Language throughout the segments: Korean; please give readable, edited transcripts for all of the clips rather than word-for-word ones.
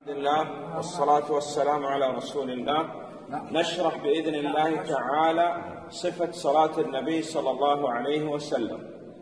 الله والصلاة والسلام على رسول الله. نشرح بإذن الله تعالى صفة صلاة النبي صلى الله عليه وسلم.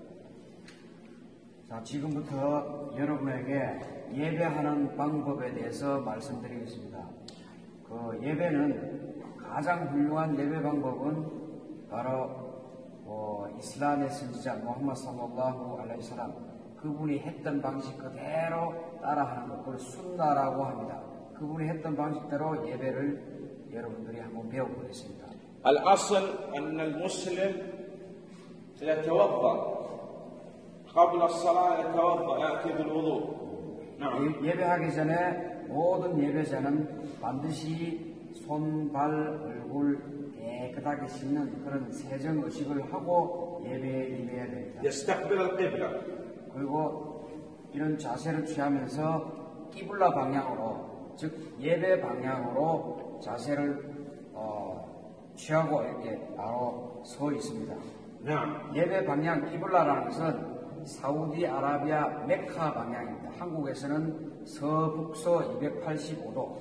자, 지금부터 여러분에게 예배하는 방법에 대해서 말씀드리겠습니다. 그 예배는 가장 훌륭한 예배 방법은 바로 이슬람의 선지자 무함마드 살랄라후 알라이히 살람 그분이 했던 방식 그대로 따라하는 것, 그걸 순나라고 합니다. 그분이 했던 방식대로 예배를 여러분들이 한번 배워보겠습니다. الأصل أن المسلم يتوضأ قبل الصلاة يتوضأ يأتي بالوضوء. نعم. 예배하기 전에 모든 예배자는 반드시 손, 발, 얼굴 깨끗하게 씻는 그런 세정 의식을 하고 예배에 임해야 됩니다. يستقبل القبلة. 그리고 이런 자세를 취하면서 끼블라 방향으로, 즉 예배 방향으로 자세를 취하고 이렇게 바로 서 있습니다. 예배 방향 끼블라라는 것은 사우디아라비아 메카 방향입니다. 한국에서는 서북서 285도.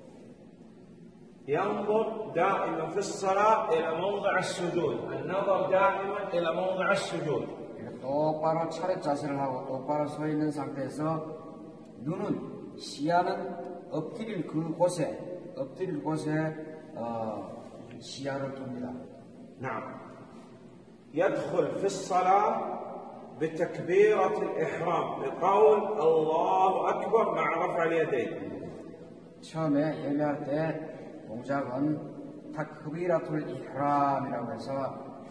ينظر دائما في الصلاة إلى موضع السجود. النظر دائما إلى موضع السجود. 똑바로 차렷 자세를 하고 똑바로 서 있는 상태에서 눈은 시야는 엎드릴 곳에 시야를 둡니다. نعم. يدخل في الصلاة بتكبيرة الإحرام بقول الله أكبر مع رفع اليدين. 처음에 예배할 때 동작은 타크비라툴 이흐람이라고 해서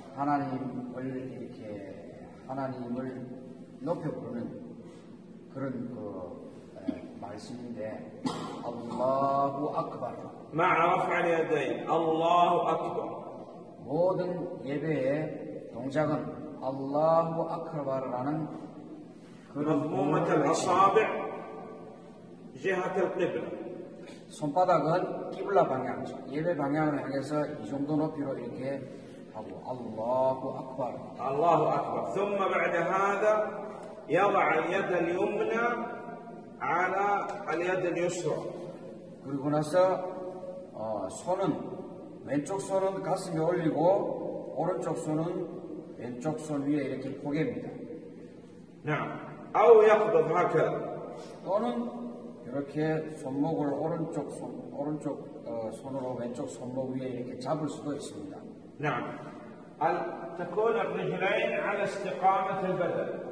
하나님을 높여 부르는 그런 말씀인데 알라후 악bar مع رفع اليدين الله أكبر. 모든 예배의 동작은 알라후 악bar라는 그런 مضمومة الأصابع جهة القبلة. 손바닥은 끼블라 방향, 예배 방향을 향해서 이 정도 높이로 이렇게 하고 알라후 악bar. الله أكبر. ثم بعد هذا يضع اليد اليمنى على اليد اليسرى. 그리고 나서 왼쪽 손은 가슴에 올리고 오른쪽 손은 왼쪽 손 위에 이렇게 포개입니다. نعم. أو يقبض هكذا. 또는 이렇게 손목을 오른쪽 손으로 왼쪽 손목 위에 이렇게 잡을 수도 있습니다. نعم. تكون الرجلين على استقامة البدن.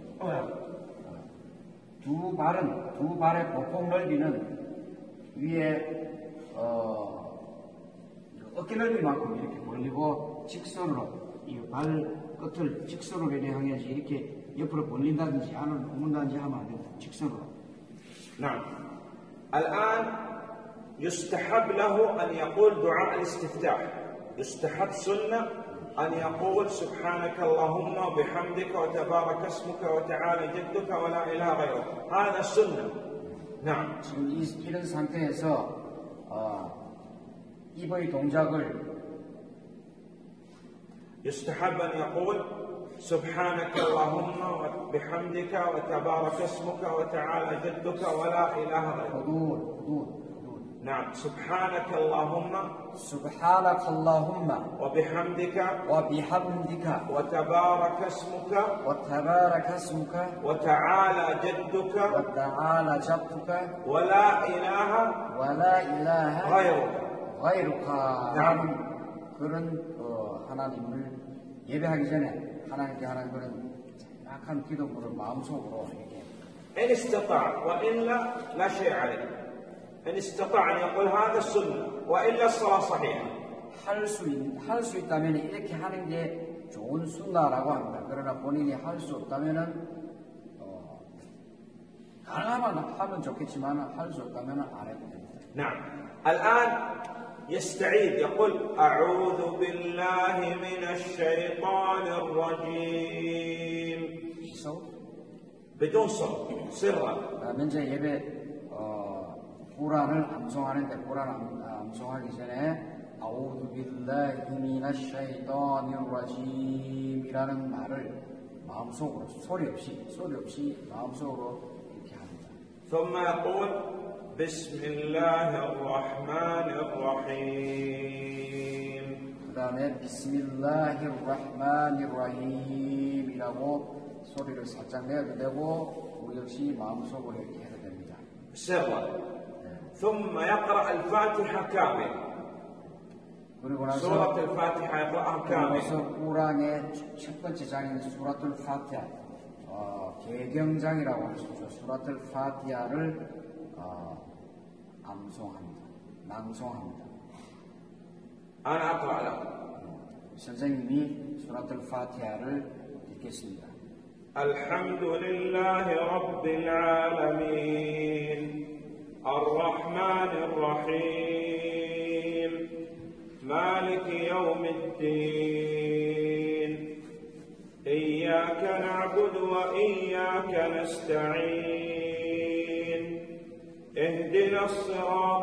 두 발의 보폭 넓이는 위에 어깨 넓이만큼 이렇게 벌리고 직선으로 이 발 끝을 직선으로 향해서 이렇게 옆으로 벌린다든지 안으로 굽는다든지 하면 안 됩니다. 직선으로. نعم. الآن يستحب له أن يقول دعاء الاستفتاح. يستحب سنة أن يقول سبحانك اللهم وبحمدك وتبارك اسمك وتعالى جدك ولا إله غيرك. هذا سنة. نعم. 지금 이런 상태에서 입의 동작을 يستحب أن يقول سبحانك اللهم وبحمدك وتبارك اسمك وتعالى جدك ولا إله غيرك. حدود. نعم. سبحانك اللهم وبحمدك وتبارك اسمك وتعالى جدك ولا إله غيرك. نعم. 그런 하나님을 예배하기 전에 하나님께 하는 그런 약한 기도를 마음속으로 이렇게. إن استطاع وإلا لا شيء عليه. إن استطاع أن يقول هذا السنة وإلا الصلاة صحيحة. 할 수 있다면 이렇게 하는 게 좋은 순나라고 합니다. 그러나 본인이 할 수 없다면은 가능하면 하면 좋겠지만 할 수 없다면 안 해도 됩니다. نعم. الآن يستعيذ يقول أعوذ بالله من الشيطان الرجيم بدون صوت سرا. 먼저 예배 꾸란을 암송하는데 꾸란 암송하기 전에 아우두 빌라히 미나sh 샤이따니르 라짐이라는 말을 마음속으로 소리 없이 마음속으로 이렇게 합니다. ثم يقول بسم الله الرحمن الرحيم. 그 다음에 비스밀라히르라흐마니르라힘이라고 소리를 살짝 내도 되고 우리 역시 마음속으로 이렇게 해도 됩니다. سرا. ثم يقرأ الفاتحة كامل. 그리고 나서 سورة الفاتحة يقرأها كامل. 꾸란의 첫 번째 장인 수라툴 파티하, 개경장이라고 할 수 있죠. 수라툴 파티하를 암송합니다. 낭송합니다. أنا أقرأ له. 선생님이 수라툴 파티하를 읽겠습니다. الحمد لله رب العالمين الرحمن الرحيم مالك يوم الدين إياك نعبد وإياك نستعين اهدنا الصراط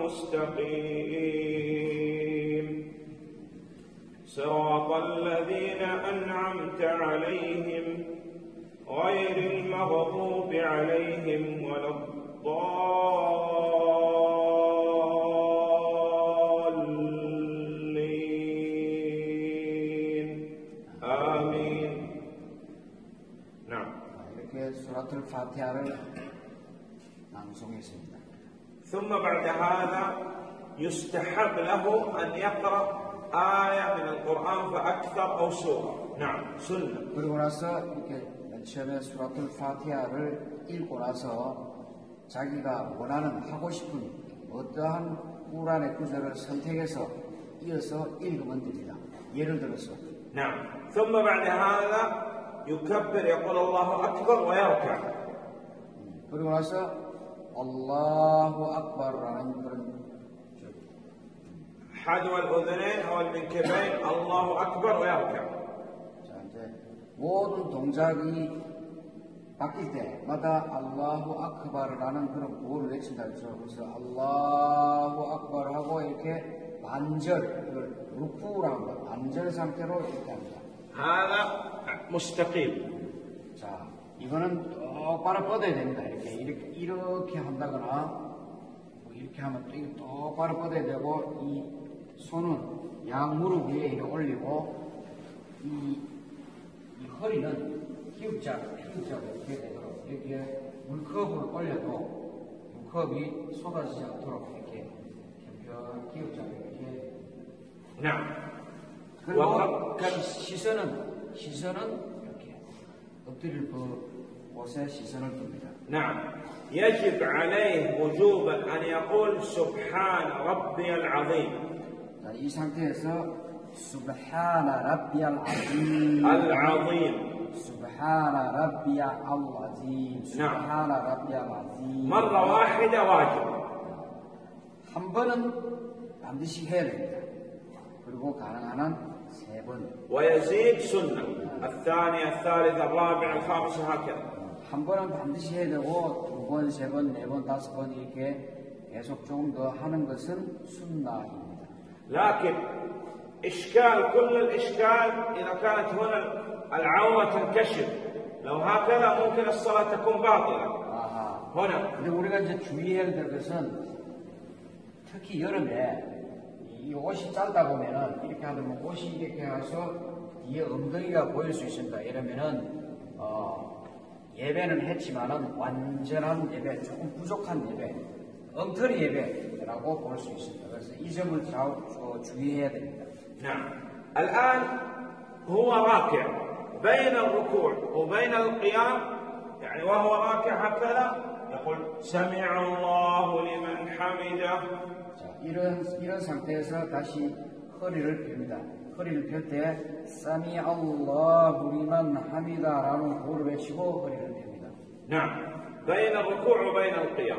المستقيم صراط الذين أنعمت عليهم غير المغضوب عليهم ولا الضالين آمين. نعم. 이렇게 수라툴 파티하를 낭송했습니다. ثم بعد هذا يستحب له أن يقرأ آية من القرآن فأكثر أو سورة. نعم سنة. 그리고 나서 이렇게 맨 처음에 수라툴 파티하를 읽고 나서 자기가 원하는 하고 싶은 어떠한 꾸란의 구절을 선택해서 이어서 읽으면 됩니다. 예를 들어서 نعم. ثم بعد هذا يكبر يقول الله أكبر ويركع. 그리고 나서 알라후 악바르라는 그런 حذو الأذنين أو المنكبين الله أكبر ويركع. 자, 이제 모든 동작이 바뀔 때마다 알라후 악바르라는 그런 구호를 외친다 그랬죠. 그래서 알라후 악바르하고 이렇게 반절, 이걸 루쿠라고 합니다. 반절 상태로 이렇게 합니다. هذا مستقيم. 자, 이거는 똑바로 뻗어야 됩니다. 이렇게 한다거나 뭐 이렇게 하면 또 이거 똑바로 뻗어야 되고, 이 손은 양 무릎 위에 이렇게 올리고 이 허리는 기울자 이렇게 되도록 이렇게 물컵을 올려도 물컵이 쏟아지지 않도록 이렇게 편편 기울자 이렇게. نعم. 그리고 시선은 이렇게 엎드릴 곳에 시선을 둡니다. نعم. يجب عليه وجوبا أن يقول سبحان ربي العظيم. 자, 이 상태에서 수브하나 라비알 아짐 العظيم. 수브하나 라비알 아짐 수브하나 라비알 아짐 مرة واحدة واجب. 한 번은 반드시 해야 됩니다. 그리고 가능한 한 3번. ويزيد سنة. الثانية الثالثة الرابعة الخامسة هكذا. 한 번은 반드시 해야 되고 2번, 3번, 4번, 5번 이렇게 계속 조금 더 하는 것은 순나입니다. لكن إشكال كل الإشكال إذا كانت هنا العورة تنكشف. لو هكذا ممكن الصلاة تكون باطلة. 아하. هنا. 근데 우리가 이제 주의해야 될 것은 특히 여름에 이 옷이 짧다 보면은 이렇게 하면 옷이 이렇게 해서 뒤에 엉덩이가 보일 수 있습니다. 이러면은 예배는 했지만은 완전한 예배, 조금 부족한 예배, 엉터리 예배라고 볼 수 있습니다. 그래서 이 점을 주의해야 됩니다. نعم. الآن هو راكع بين الركوع وبين القيام، يعني وهو راكع هكذا يقول سمع الله لمن حمده. 자, 이런 상태에서 다시 허리를 펴니다. 허리를 펼 때 사미 알라후 리만 하미다라는 구호를 외치고 허리를 펴니다. نعم. بين الركوع وبين القيام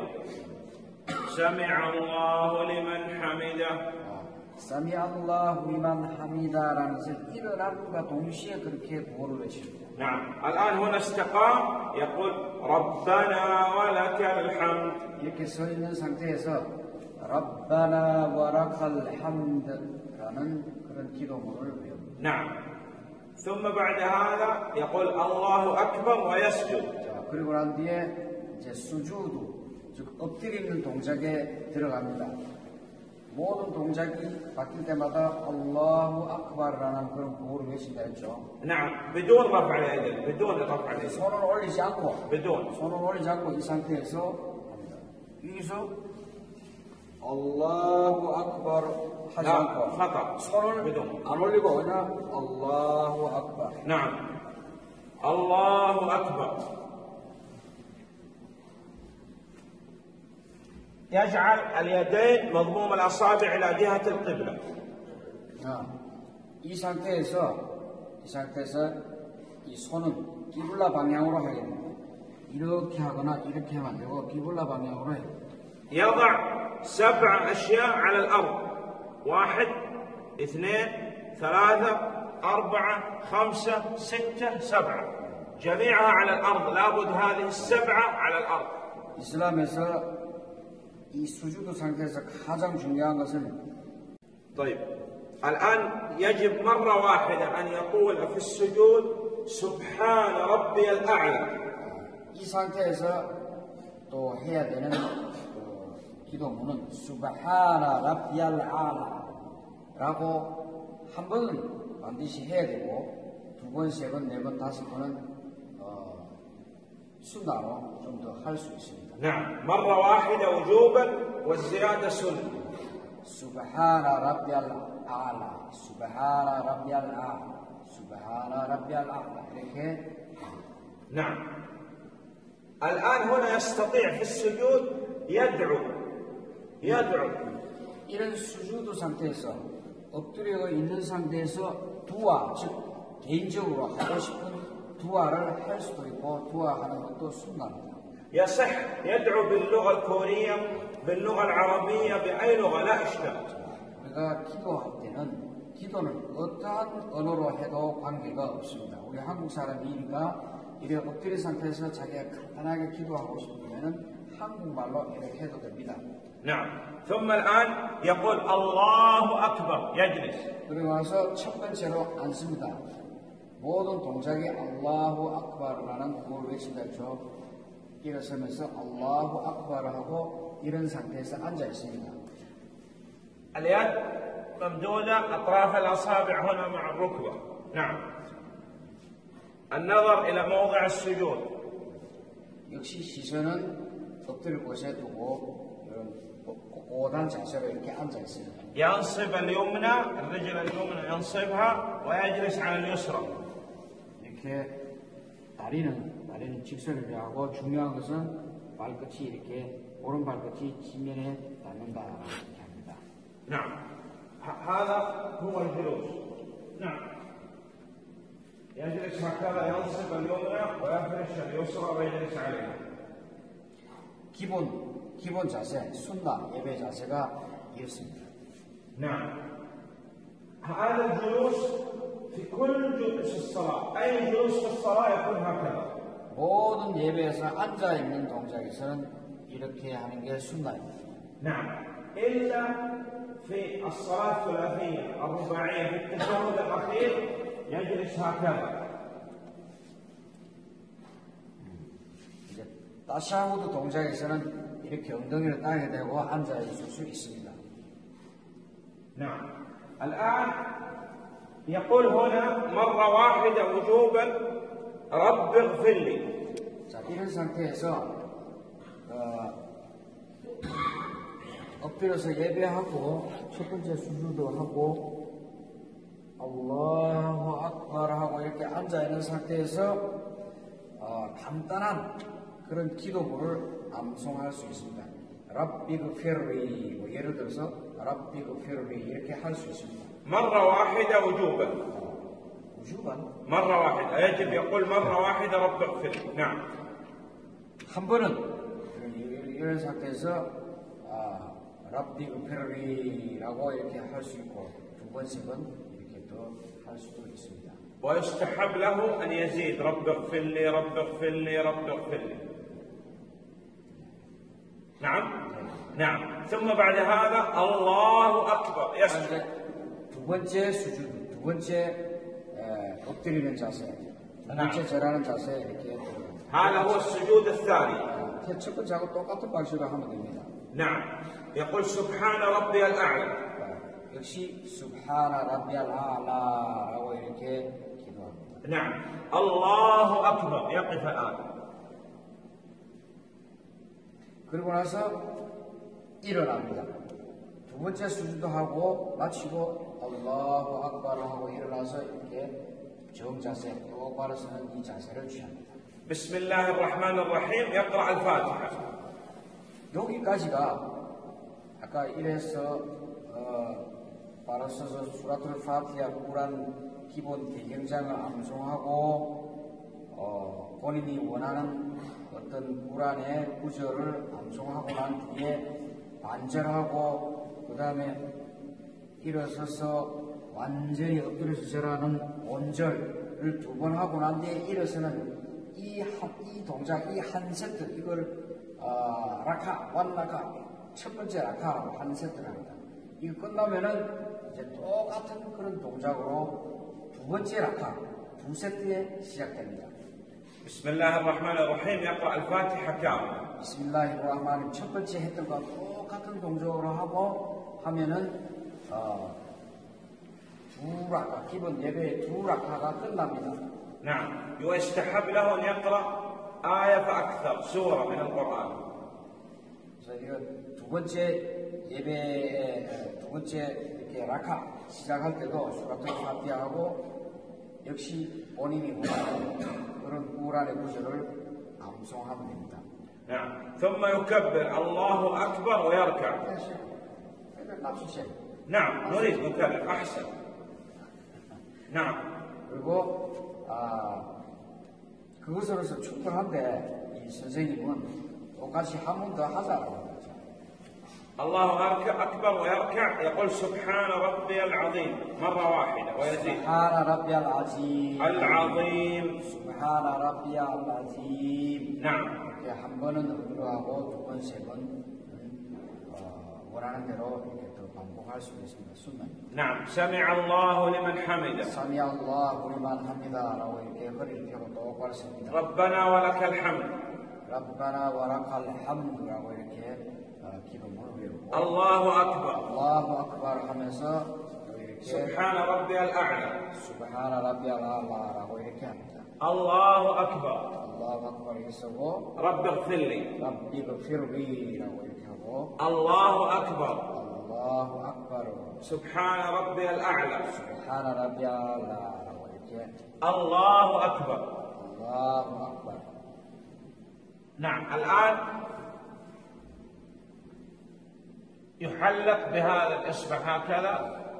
سمع الله لمن حمده. 사미 알라후 리만 하미다라는 것을 일어남과 동시에 그렇게 구호를 외칩니다. نعم. الآن هنا استقام يقول ربنا ولك الحمد. 이렇게 서 있는 상태에서 ربنا ولك الحمد라는 그런 기도문을 외웁니다. نعم. ثم بعد هذا يقول الله أكبر ويسجد. 자, 그리고 난 뒤에 이제 즉 엎드리는 동작에 들어갑니다. 모든 동작이 바뀔 때마다 알라후 악바르라는 그런 구호를 외친다 했죠. نعم بدون رفع اليدين بدون رفع اليدين 손을 올리지 않고 بدون 손을 올리지 않고 이 상태에서 합니다. 여기서 알라후 악바르 하지 لا 않고 خطأ 손을 بدون 안 올리고 그냥 알라후 악바르. نعم الله أكبر يجعل اليدين مضموم الأصابع إلى جهة القبلة 이 상태에서 이 손은 기블라 방향으로 하게 됩니다. 이렇게 하거나 이렇게 하면 안 되고 기블라 방향으로 해요. يضع 7 أشياء على الأرض 1 2 3 4 5 6 7 جميعها على الأرض لابد هذه 7 على الأرض. 이슬람에서 이 수주도 상태에서 가장 중요한 것은 طيب الآن يجب مرة واحدة أن يقول في السجود سبحان ربي الأعلى. 이 상태에서 또 해야 되는 기도문은 수바하나 라비알 아라라고 한 번은 반드시 해야 되고 두 번, 세 번, 네 번, 다섯 번은 순나로 좀 더 할 수 있습니다. نعم مرة واحدة وجوبا والزيادة سنة. 수바하나 라비알 아라, 수바하나 라비알 아라, 수바하나 라비알 아라 이렇게. نعم الآن هنا يستطيع في السجود يدعو 이런 수주도 상태에서 엎드려 있는 상태에서 두아, 즉 개인적으로 하고 싶은 두아를 할 수도 있고 두아하는 것도 순간입니다. يصح يدعو باللغة الكورية باللغة العربية بأي لغة لا إشكال. 우리가 기도할 때는 기도는 어떠한 언어로 해도 관계가 없습니다. 우리 한국 사람이니까 이렇게 엎드린 상태에서 자기가 간단하게 기도하고 싶으면 한국말로 이렇게 해도 됩니다. نعم ثم الآن يقول الله أكبر يجلس. 그리고 나서 첫 번째로 앉습니다. 모든 동작에 알라후 악바르라는 구호를 외친다 했죠. 일어서면서 알라후 악바르 하고 이런 상태에서 앉아 있습니다. اليد ممدودة أطراف الأصابع هنا مع الركبة. نعم النظر إلى موضع السجود. 역시 시선은 엎드릴 곳에 두고 이런 고단 자세로 이렇게 앉아 있습니다. ينصب اليمنى الرجل اليمنى ينصبها ويجلس على اليسرى. 이렇게 다리는 직선을 하고 중요한 것은 발끝이 이렇게 오른 발끝이 지면에 닿는다 이렇게 합니다. نعم هذا هو الجلوس. نعم يجلس هكذا ينصب اليمنى ويفرش اليسرى ويجلس عليها. 기본 자세, 순나 예배 자세가 이렇습니다. نعم هذا الجلوس في كل جلوس الصلاة أي جلوس في الصلاة يكون هكذا. 모든 예배에서 앉아 있는 동작에서는 이렇게 하는 게 순나입니다. نعم إلا في الصلاة الثلاثية الرباعية في التشهد الأخير يجلس هكذا. 이제 타샤후드 동작에서는 이렇게 엉덩이를 땅에 대고 앉아 있을 수 있습니다. نعم الآن يقول هنا مرة واحدة وجوبا رب اغفر لي. 자, 이런 상태에서 엎드려서 예배하고 첫 번째 수주도 하고 알라후 악바르 하고 이렇게 앉아 있는 상태에서 간단한 그런 기도문을 암송할 수 있습니다. rabbighfirli 뭐 예를 들어서 rabbighfirli 이렇게 할 수 있습니다. مرة واحدة وجوبا. مرة واحدة يجب يقول مرة واحدة رب اغفر لي. نعم 한 번은 이런 상태에서 rabbighfirli라고 이렇게 할 수 있고 두 번, 세 번 이렇게 더 할 수도 있습니다. ويستحب له أن يزيد رب اغفر لي رب اغفر لي رب اغفر لي. نعم ثم بعد هذا الله أكبر يسجد. 두 번째 수준, 두 번째 엎드리는 자세, 두 번째 절하는 자세 이렇게 هذا هو السجود الثاني. 이렇게 첫 번째하고 똑같은 방식으로 하면 됩니다. نعم. يقول سبحان ربي الأعلى. 역시 subhana rabbiyal a'la라고 이렇게 기도합니다. نعم. الله أكبر. يقف الآن. 그리고 나서 일어납니다. 두 번째 수주도 하고 마치고 알라후 악바를 하고 일어나서 이렇게 정자세, 똑바로 서는 이 자세를 취합니다. بسم الله الرحمن الرحيم. يقرأ الفاتحة. 여기까지가 아까 이래서 바로 서서 수라툴 파티하 꾸란 기본 배경장을 암송하고 본인이 원하는 어떤 꾸란의 구절을 암송하고 난 뒤에 반절하고 그 다음에 일어서서 완전히 엎드려서 절하는 온절을 두 번 하고 난 뒤에 일어서는 이 동작, 이 한 세트, 이걸 라카, 원 라카, 첫 번째 라카라고 한 세트를 합니다. 이거 끝나면은 이제 똑같은 그런 동작으로 두 번째 라카, 두 세트에 시작됩니다. بسم الله الرحمن الرحيم. يقرأ الفاتحة كاملة. 비스밀라히르rah마님 첫 번째 했던 거 똑같은 동작으로 하고 하면은 두 라카, 기본 예배의 두 라카가 끝납니다. نعم. ويستحب له أن يقرأ آية فأكثر سورة من القرآن. 그래서 이거 두 번째 예배의 두 번째 이렇게 라카 시작할 때도 수라툴 파티하고 역시 본인이 원하는 그런 꾸란의 구절을 암송하면 됩니다. نعم. ثم يكبر الله أكبر ويركع. نعم. نريد نكرر أحسن. نعم. 그리고 그것으로서 충분한데 이 선생님은 똑같이 한 번 더 하자고 하죠. الله أكبر ويركع. يقول سبحان ربي العظيم مرة واحدة ويزيد. سبحان ربي العظيم. العظيم. سبحان ربي العظيم. نعم. 이렇게 한 번은 어그로하고 두 번, 세 번 원하는 대로 이렇게 또 반복할 수 있습니다. 순간입니다. نعم. سمع الله لمن حمده. سمع الله لمن حمد라고 이렇게 허리를 펴고 똑바로 섭니다. ربنا ولك الحمد. ربنا ولك الحمد라고 이렇게 기도문을 외우고 الله أكبر. الله أكبر 하면서 이렇게 سبحان ربي الأعلى. سبحان ربي الأعلا라고 이렇게 합니다. الله أكبر. الله أكبر 이렇게 쓰고 رب اغفر لي. ربي اغفر لي라고 이렇게 하고 الله أكبر. الله أكبر سبحان ربي الأعلى. سبحان ربي الأعلا라고 이렇게 الله أكبر. الله أكبر. نعم. الآن يحلق بهذا الإصبع هكذا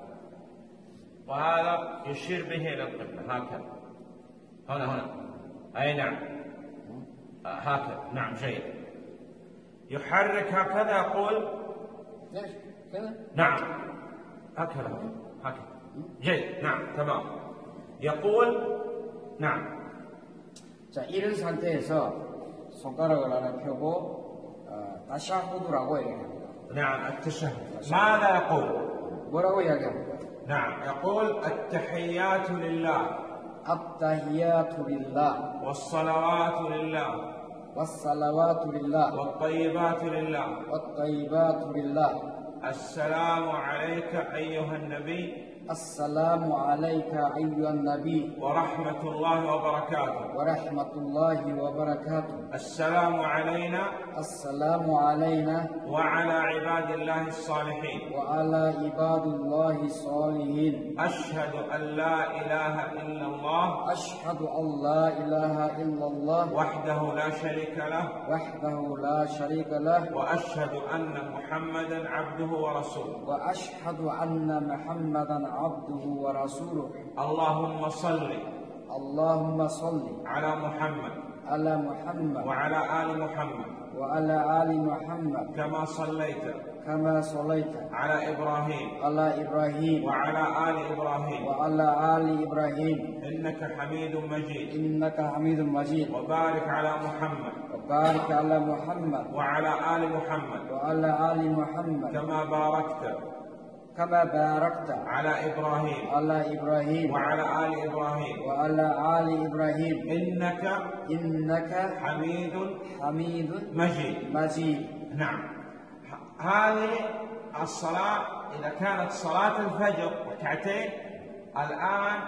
وهذا يشير به إلى القبلة هكذا. هنا أي نعم. هكذا. نعم. جيد. يحرك هكذا يقول ليش كذا؟ نعم. هكذا. جيد. نعم. تمام. يقول نعم. 자, 이런 상태에서 손가락을 하나 펴고 타샤후드라고 얘기합니다. نعم. التشهد. ماذا يقول؟ 뭐라고 이야기합니까? نعم. يقول التحيات لله التحيات لله والصلوات لله والصلوات لله والطيبات لله والطيبات لله السلام عليك أيها النبي السلام عليك أيها النبي ورحمة الله وبركاته. ورحمة الله وبركاته. السلام علينا السلام علينا وعلى عباد الله الصالحين. وعلى عباد الله الصالحين. أشهد أن لا إله إلا الله أشهد أن لا إله إلا الله وحده لا شريك له وحده لا شريك له وأشهد أن محمدا عبده ورسوله. وأشهد أن محمدا عبده ورسوله. اللهم صل اللهم صل على محمد على محمد وعلى آل محمد وعلى آل محمد كما صليت كما صليت على إبراهيم على إبراهيم وعلى آل إبراهيم وعلى آل إبراهيم إنك حميد مجيد. إنك حميد مجيد. وبارك على محمد وبارك على محمد وعلى آل محمد وعلى آل محمد كما باركت كما باركت على إبراهيم على إبراهيم وعلى آل إبراهيم وعلى آل إبراهيم إنك حميد مجيد. نعم. هذه الصلاة إذا كانت صلاة الفجر ركعتين، الآن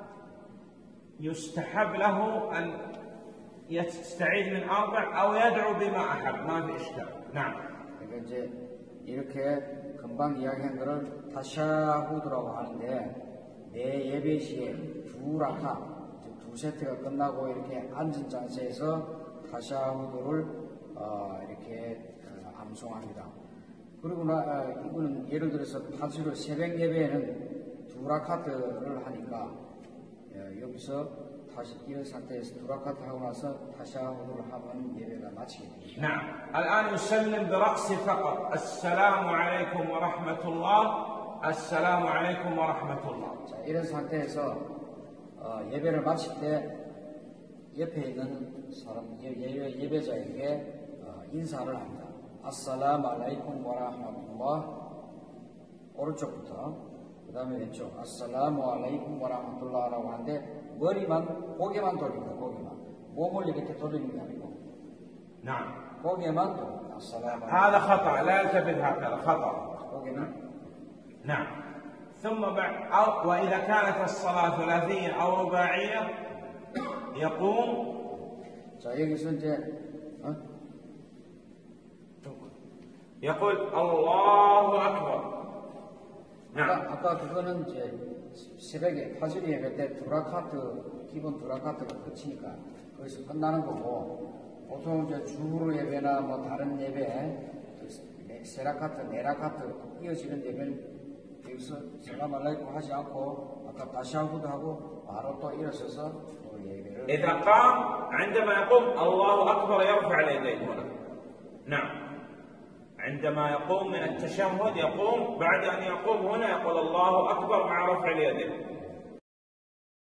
يستحب له أن يستعيذ من 4 أو يدعو بما أحب، ما في إشكال. نعم. 그러니까 이제 이렇게 금방 이야기한 거를 타샤후드라고 하는데, 내 예배 시에 두 라카, 두 세트가 끝나고 이렇게 앉은 자세에서 타샤후드를 이렇게 암송합니다. 그리고 이거는 예를 들어서 파주로 새벽 예배에는 두 라카트를 하니까 여기서 다시 이런 상태에서 두 라카트 하고 나서 타샤후드를 하면 예배가 마치게 됩니다. نعم. الآن يسلم برأسه فقط. السلام عليكم ورحمة الله. السلام عليكم ورحمة الله. 자, 이런 상태에서 예배를 마칠 때 옆에 있는 사람 예배자에게 인사를 합니다. 아살라무 알라이쿰 와라흐마툴라h. 오른쪽부터 그 다음에 왼쪽 아살라무 알라이쿰 와라흐마툴라h라고 하는데, 고개만 돌립니다. 고개만, 몸을 이렇게 돌리는 게 아니고 نعم. 고개만 돌립니다. 아살라무 هذا خطأ، لا يلتفت هكذا، خطأ. 고개는. نعم. ثم وإذا كانت الصلاة ثلاثية أو رباعية يقوم. 자, 여기서 이제 يقول الله أكبر. نعم. 아까 그거는 이제 새벽에 파주리 예배 때 기본 두 라카트가 끝이니까 거기서 끝나는 거고, 보통 이제 주로 예배나 뭐 다른 예배 세 라카트, 네 라카트 이어지는 예배는 여기서 살람 알라이쿰 하지 않고 아까 타샤후드 하고 바로 또 일어서서 또 예배를. إذا قام عندما يقوم الله أكبر يرفع اليدين هنا. نعم. عندما يقوم من التشهد يقوم، بعد أن يقوم هنا يقول الله أكبر مع رفع اليدين.